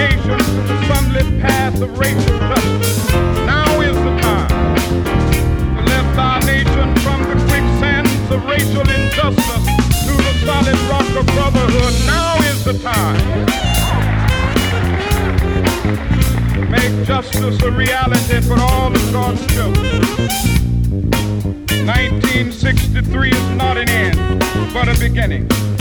nation to the sunlit path of racial justice. Now is the time to lift our nation from the quicksands of racial injustice to the solid rock of brotherhood. Now is the time to make justice a reality for all of God's children. 1963 is not an end, but a beginning.